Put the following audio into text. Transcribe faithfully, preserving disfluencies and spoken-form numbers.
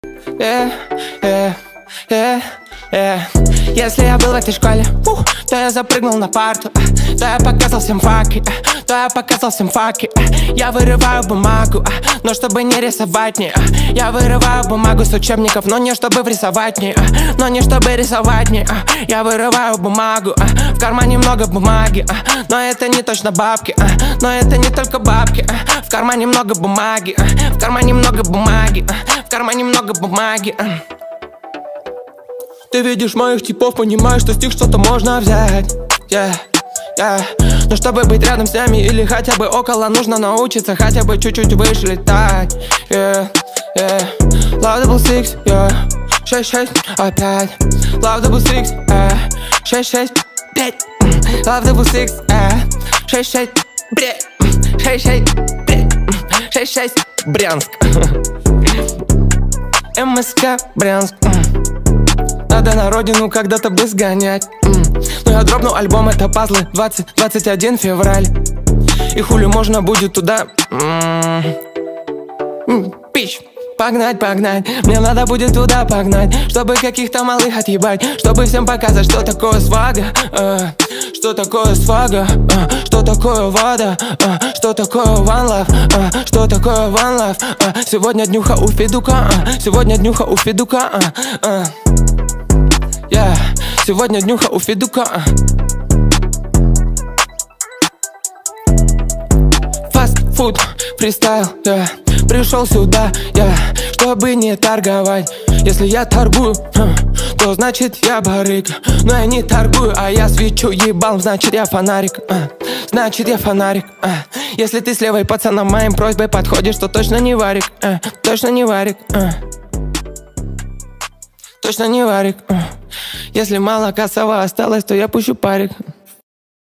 Yeah, yeah, yeah, yeah. Если я был в этой школе, ух, то я запрыгнул на парту, то я показал всем факи, то я показал всем факи. Я вырываю бумагу, но чтобы не рисовать не. Я вырываю бумагу с учебников, но не чтобы рисовать не. Но не чтобы рисовать не. Я вырываю бумагу, в кармане много бумаги, но это не точно бабки, но это не только бабки. В кармане много бумаги, в кармане много бумаги, в кармане много бумаги. Ты видишь моих типов, понимаешь, что с них что-то можно взять. Yeah, yeah. Но чтобы быть рядом с ними или хотя бы около, нужно научиться хотя бы чуть-чуть выше летать. Yeah, yeah. Love double six, yeah. Шесть, шесть, опять. Love double six, yeah. Шесть, шесть, пять. Love double six, yeah. Шесть, шесть, бред. Шесть, шесть, бред. Шесть, шесть, Брянск. МСК, Брянск. Надо на родину когда-то бы сгонять. mm. Но я дропну альбом, это пазлы. двадцать двадцать один февраль. И хули можно будет туда mm. Mm. Пич. Погнать, погнать, мне надо будет туда погнать, чтобы каких-то малых отъебать, чтобы всем показать, что такое свага, э, что такое свага, э, что такое вода, э, что такое one love, э, что такое one love. э, Сегодня днюха у Федука, э, сегодня днюха у Федука, э, э. Yeah. Сегодня днюха у Федука. Фастфуд, фристайл, yeah. Пришел сюда, yeah. Чтобы не торговать. Если я торгую, huh, то значит я барык. Но я не торгую, а я свечу ебалом, значит я фонарик, uh. Значит я фонарик, uh. Если ты с левой пацаном моим просьбой подходишь, то точно не варик, uh. Точно не варик, uh. Точно не варик, uh. Если мало косова осталось, то я пущу парик.